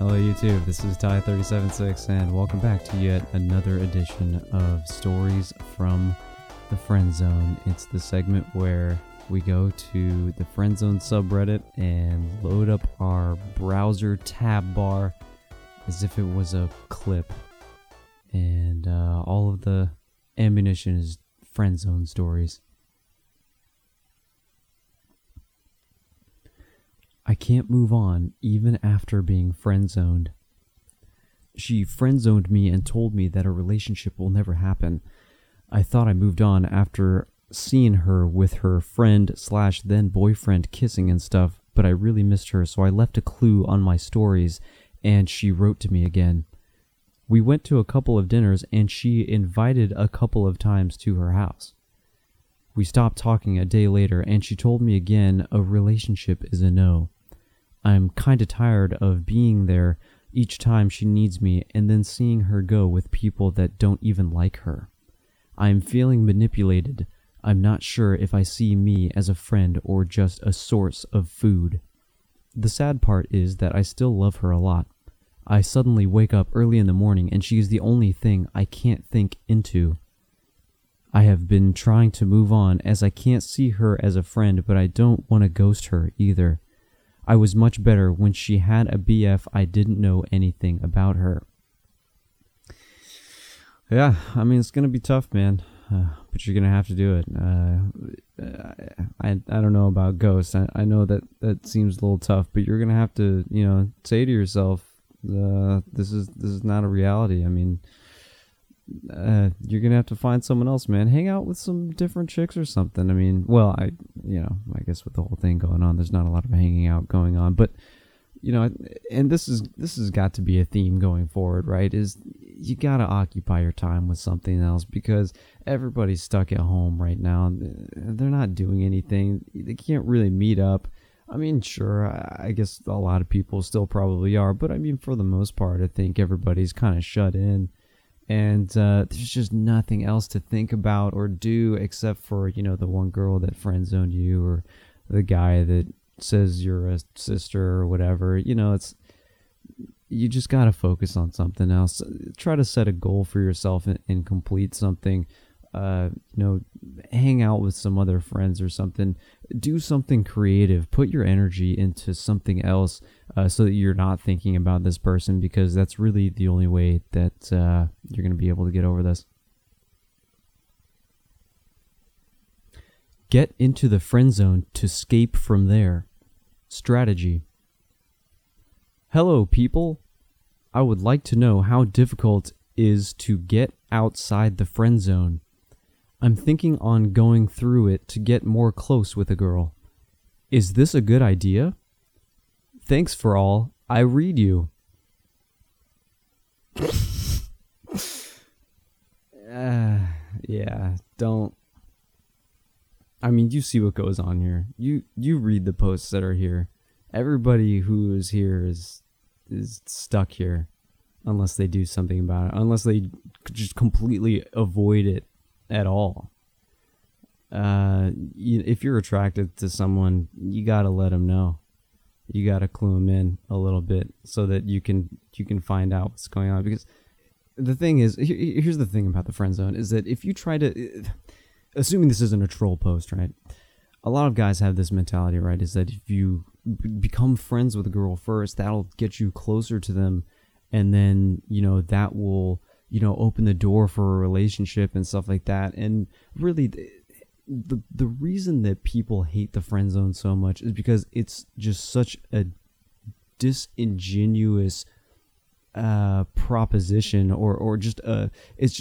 Hello YouTube, this is Ty376 and welcome back to yet another edition of Stories from the Friend Zone. It's the segment where we go to the Friend Zone subreddit and load up our browser tab bar as if it was a clip. And all of the ammunition is Friend Zone stories. I can't move on even after being friend-zoned. She friend-zoned me and told me that a relationship will never happen. I thought I moved on after seeing her with her friend/then boyfriend kissing and stuff, but I really missed her, so I left a clue on my stories and she wrote to me again. We went to a couple of dinners and she invited a couple of times to her house. We stopped talking a day later and she told me again a relationship is a no. I'm kinda tired of being there each time she needs me and then seeing her go with people that don't even like her. I'm feeling manipulated. I'm not sure if I see me as a friend or just a source of food. The sad part is that I still love her a lot. I suddenly wake up early in the morning and she is the only thing I can't think into. I have been trying to move on as I can't see her as a friend, but I don't want to ghost her either. I was much better when she had a BF I didn't know anything about her. Yeah, I mean, it's going to be tough, man, but you're going to have to do it. I don't know about ghosts. I know that seems a little tough, but you're going to have to, say to yourself, this is not a reality. I mean, you're gonna have to find someone else, man. Hang out with some different chicks or something. I mean, well, I guess with the whole thing going on, there's not a lot of hanging out going on, but and this has got to be a theme going forward, right? Is you gotta occupy your time with something else because everybody's stuck at home right now. They're not doing anything. They can't really meet up. I mean, sure, I guess a lot of people still probably are, but I mean, for the most part, I think everybody's kind of shut in. And there's just nothing else to think about or do except for, the one girl that friend-zoned you or the guy that says you're a sister or whatever. You just got to focus on something else. Try to set a goal for yourself and complete something. Hang out with some other friends or something. Do something creative. Put your energy into something else so that you're not thinking about this person, because that's really the only way that you're going to be able to get over this. Get into the friend zone to escape from there. Strategy. Hello, people. I would like to know how difficult it is to get outside the friend zone. I'm thinking on going through it to get more close with a girl. Is this a good idea? Thanks for all. I read you. Yeah, don't. I mean, you see what goes on here. You read the posts that are here. Everybody who is here is stuck here unless they do something about it. Unless they just completely avoid it at all. If you're attracted to someone, you gotta let them know. You gotta clue them in a little bit so that you can find out what's going on. Because the thing is, here's the thing about the friend zone is that if you try to, assuming this isn't a troll post, right? A lot of guys have this mentality, right? Is that if you become friends with a girl first, that'll get you closer to them, and then that will open the door for a relationship and stuff like that. And really, the reason that people hate the friend zone so much is because it's just such a disingenuous proposition, or just it's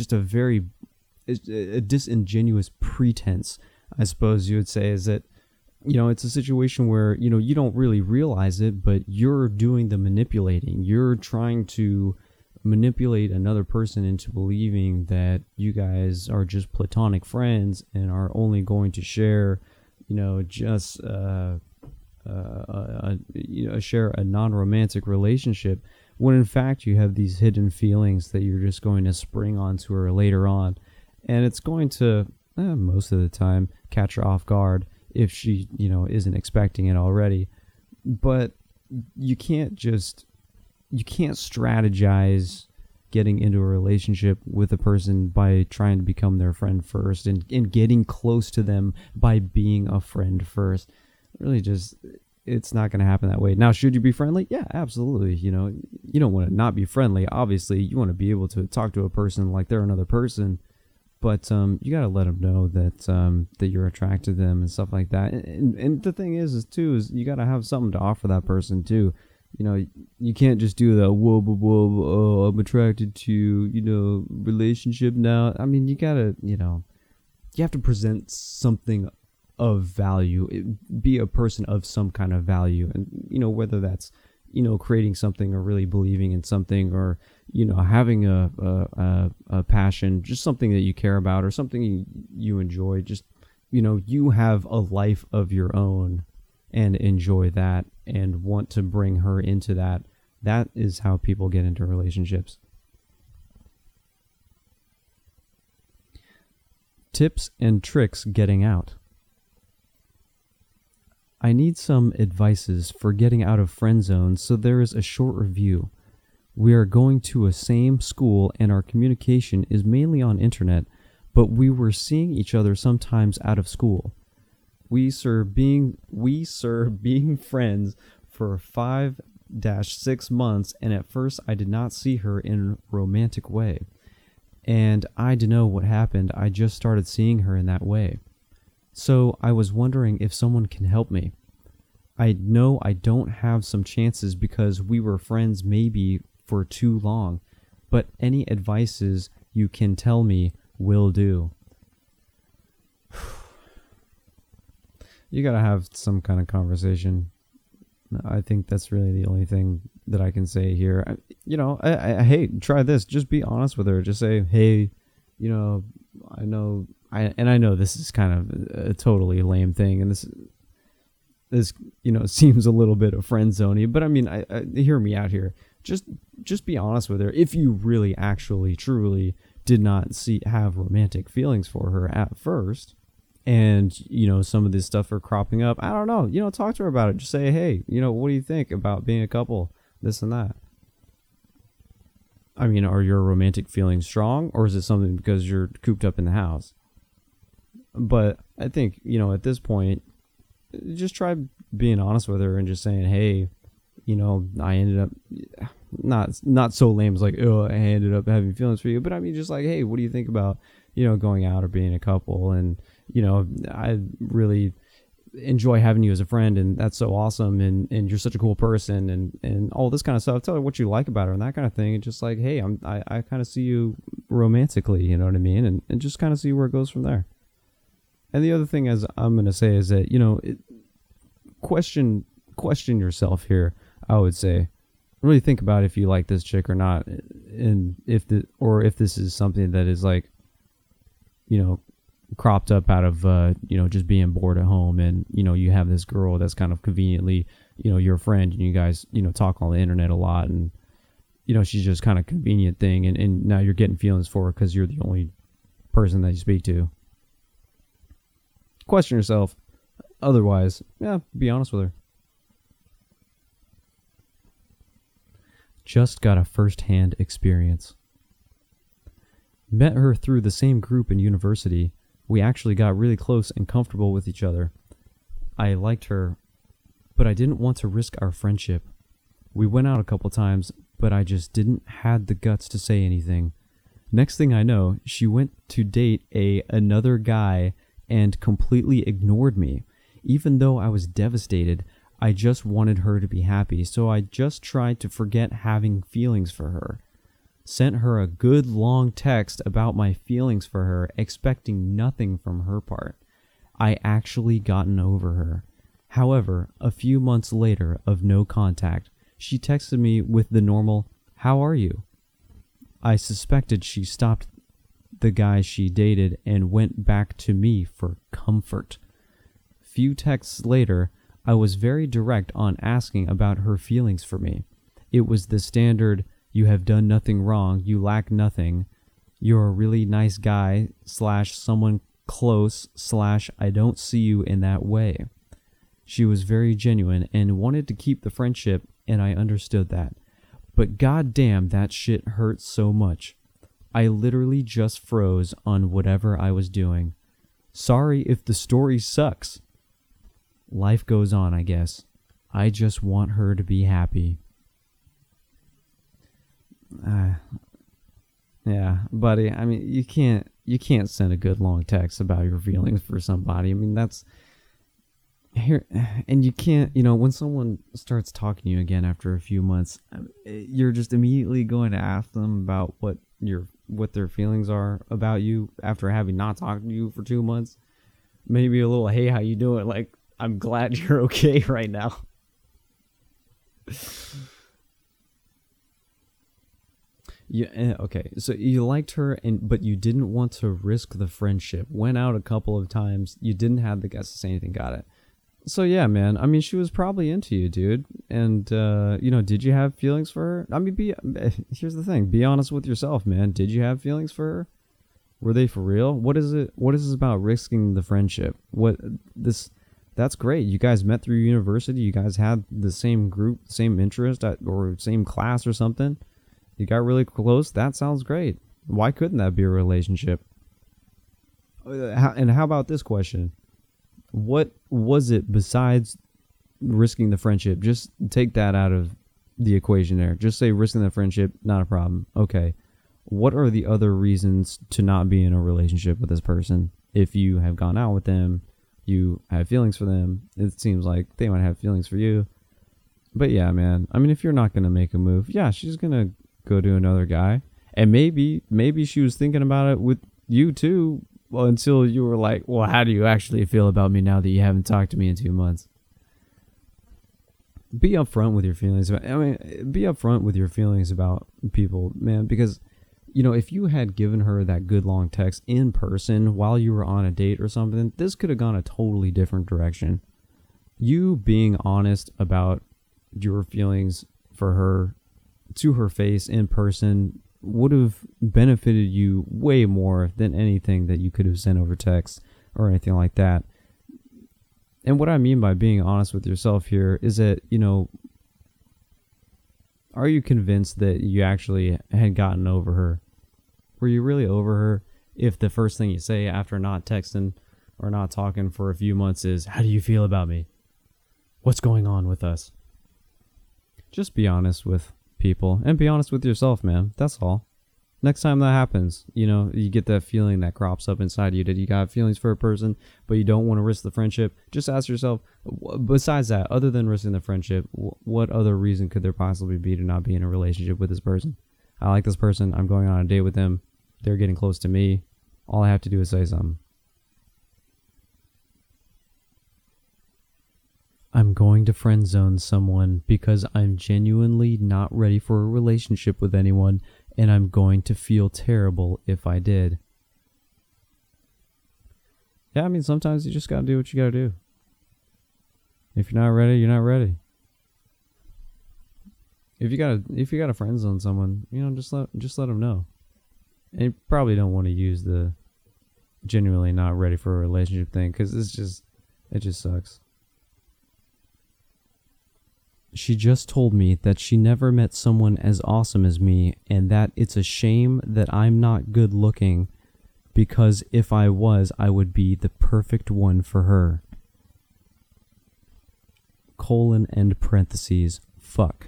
a disingenuous pretense, I suppose you would say. Is that it's a situation where you don't really realize it, but you're doing the manipulating. You're trying to manipulate another person into believing that you guys are just platonic friends and are only going to share, just share a non-romantic relationship, when in fact you have these hidden feelings that you're just going to spring onto her later on, and it's going to most of the time catch her off guard if she isn't expecting it already. But you can't just you can't strategize getting into a relationship with a person by trying to become their friend first, and getting close to them by being a friend first. Really, just, it's not going to happen that way. Now, should you be friendly? Yeah, absolutely. You know, you don't want to not be friendly. Obviously, you want to be able to talk to a person like they're another person, but you got to let them know that that you're attracted to them and stuff like that. And the thing is you got to have something to offer that person too. You know, you can't just do the whoa, oh, I'm attracted to you, you know, relationship now. I mean, you gotta, you know, you have to present something of value, be a person of some kind of value. And, you know, whether that's, you know, creating something or really believing in something, or, you know, having a passion, just something that you care about or something you enjoy. Just, you know, you have a life of your own and enjoy that and want to bring her into that. That is how people get into relationships. Tips and tricks getting out. I need some advices for getting out of friend zones, so there is a short review. We are going to a same school and our communication is mainly on internet, but we were seeing each other sometimes out of school. We sir being friends for 5-6 months, and at first I did not see her in a romantic way. And I don't know what happened, I just started seeing her in that way. So I was wondering if someone can help me. I know I don't have some chances because we were friends maybe for too long, but any advices you can tell me will do. You gotta have some kind of conversation. I think that's really the only thing that I can say here. I hey, try this. Just be honest with her. Just say, hey, you know, I know this is kind of a totally lame thing, and this you know, seems a little bit of friend zoney, but I mean, I hear me out here. Just be honest with her. If you really, actually, truly did not have romantic feelings for her at first, and, you know, some of this stuff are cropping up, I don't know, you know, talk to her about it. Just say, hey, you know, what do you think about being a couple, this and that? I mean, are your romantic feelings strong, or is it something because you're cooped up in the house? But I think, you know, at this point, just try being honest with her and just saying, hey, you know, I ended up not so lame as like, oh, I ended up having feelings for you, but I mean, just like, hey, what do you think about, you know, going out or being a couple? And, you know, I really enjoy having you as a friend, and that's so awesome, and you're such a cool person, and all this kind of stuff. Tell her what you like about her and that kind of thing, and just like, hey, I kind of see you romantically, you know what I mean, and just kind of see where it goes from there. And the other thing, as I'm going to say, is that, you know, question yourself here. I would say, really think about if you like this chick or not, and if this is something that is like, you know, cropped up out of you know, just being bored at home, and, you know, you have this girl that's kind of conveniently, you know, your friend, and you guys, you know, talk on the internet a lot, and, you know, she's just kind of convenient thing, and now you're getting feelings for her because you're the only person that you speak to. Question yourself. Otherwise, yeah, be honest with her. Just got a first-hand experience. Met her through the same group in university. We actually got really close and comfortable with each other. I liked her, but I didn't want to risk our friendship. We went out a couple times, but I just didn't had the guts to say anything. Next thing I know, she went to date another guy and completely ignored me. Even though I was devastated, I just wanted her to be happy, so I just tried to forget having feelings for her. Sent her a good long text about my feelings for her, expecting nothing from her part. I actually gotten over her. However, a few months later of no contact, she texted me with the normal, "How are you?" I suspected she stopped the guy she dated and went back to me for comfort. Few texts later, I was very direct on asking about her feelings for me. It was the standard, "You have done nothing wrong, you lack nothing, you're a really nice guy / someone close / I don't see you in that way." She was very genuine and wanted to keep the friendship, and I understood that. but goddamn, that shit hurts so much. I literally just froze on whatever I was doing. Sorry if the story sucks. Life goes on, I guess. I just want her to be happy. Yeah, buddy. I mean, you can't send a good long text about your feelings for somebody. I mean, that's here, and you can't. When someone starts talking to you again after a few months, you're just immediately going to ask them about what their feelings are about you after having not talked to you for 2 months. Maybe a little, hey, how you doing? Like, I'm glad you're okay right now. Yeah, okay. So you liked her, but you didn't want to risk the friendship. Went out a couple of times. You didn't have the guts to say anything. Got it. So yeah, man. I mean, she was probably into you, dude. And did you have feelings for her? I mean, here's the thing. Be honest with yourself, man. Did you have feelings for her? Were they for real? What is it? What is this about risking the friendship? That's great. You guys met through university. You guys had the same group, same interest, or same class or something. You got really close. That sounds great. Why couldn't that be a relationship? And how about this question? What was it besides risking the friendship? Just take that out of the equation there. Just say risking the friendship, not a problem. Okay. What are the other reasons to not be in a relationship with this person? If you have gone out with them, you have feelings for them, it seems like they might have feelings for you. But yeah, man. I mean, if you're not going to make a move, yeah, she's going to go to another guy. And maybe she was thinking about it with you too. Well, until you were like, well, how do you actually feel about me now that you haven't talked to me in 2 months? Be upfront with your feelings. Be upfront with your feelings about people, man, because, if you had given her that good long text in person while you were on a date or something, this could have gone a totally different direction. You being honest about your feelings for her to her face in person would have benefited you way more than anything that you could have sent over text or anything like that. And what I mean by being honest with yourself here is that, are you convinced that you actually had gotten over her? Were you really over her if the first thing you say after not texting or not talking for a few months is, how do you feel about me? What's going on with us? Just be honest with people and be honest with yourself, man. That's all. Next time that happens, you get that feeling that crops up inside you that you got feelings for a person, but you don't want to risk the friendship. Just ask yourself, besides that, other than risking the friendship, what other reason could there possibly be to not be in a relationship with this person? I like this person. I'm going on a date with them. They're getting close to me. All I have to do is say something. I'm going to friend zone someone because I'm genuinely not ready for a relationship with anyone, and I'm going to feel terrible if I did. Yeah, I mean, sometimes you just gotta do what you gotta do. If you're not ready, you're not ready. If you gotta friend zone someone, just let them know. And you probably don't want to use the genuinely not ready for a relationship thing, because it just sucks. She just told me that she never met someone as awesome as me, and that it's a shame that I'm not good looking, because if I was, I would be the perfect one for her. (End parentheses, fuck).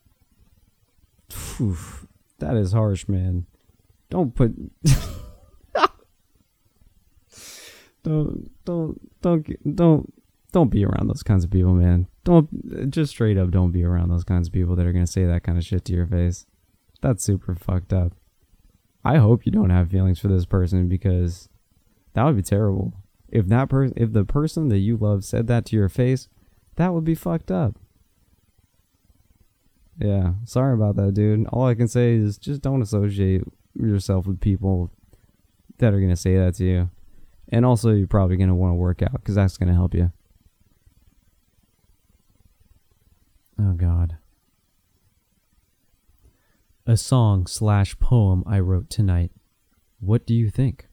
Phew, that is harsh, man. Don't put... Don't be around those kinds of people, man. Just straight up don't be around those kinds of people that are going to say that kind of shit to your face. That's super fucked up. I hope you don't have feelings for this person, because that would be terrible. If the person that you love said that to your face, that would be fucked up. Yeah, sorry about that, dude. All I can say is just don't associate yourself with people that are going to say that to you. And also, you're probably going to want to work out, because that's going to help you. Oh, God. A song/poem I wrote tonight. What do you think?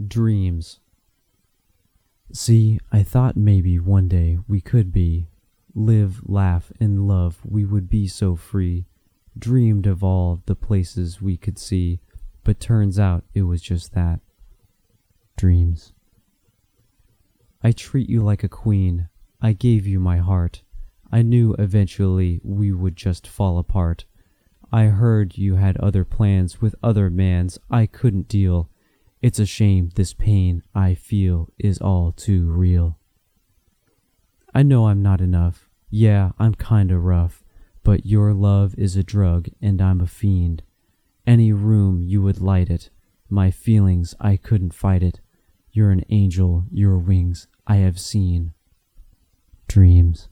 Dreams. See, I thought maybe one day we could be Live, laugh, and love, we would be so free. Dreamed of all the places we could see, but turns out it was just that. Dreams. I treat you like a queen. I gave you my heart. I knew eventually we would just fall apart. I heard you had other plans with other mans. I couldn't deal. It's a shame this pain I feel is all too real. I know I'm not enough. Yeah, I'm kinda rough. But your love is a drug and I'm a fiend. Any room you would light it. My feelings, I couldn't fight it. You're an angel, your wings I have seen. Dreams.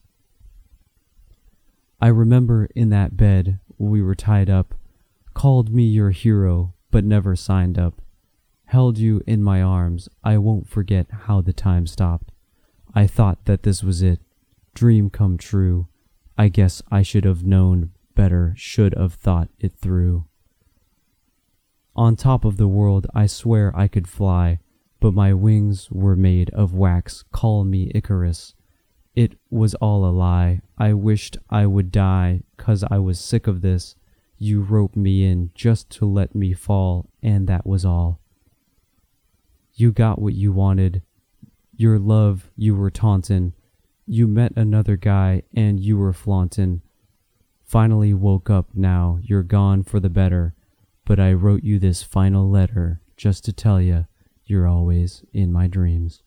I remember in that bed we were tied up. Called me your hero, but never signed up. Held you in my arms, I won't forget how the time stopped. I thought that this was it. Dream come true. I guess I should have known better, should have thought it through. On top of the world I swear I could fly, but my wings were made of wax, call me Icarus. It was all a lie, I wished I would die, 'cause I was sick of this. You roped me in just to let me fall, and that was all. You got what you wanted, your love you were tauntin'. You met another guy and you were flauntin'. Finally woke up now, you're gone for the better. But I wrote you this final letter just to tell you you're always in my dreams.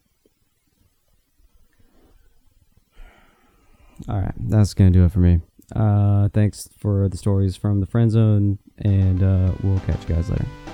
Alright, that's gonna do it for me. Thanks for the stories from the friend zone, and we'll catch you guys later.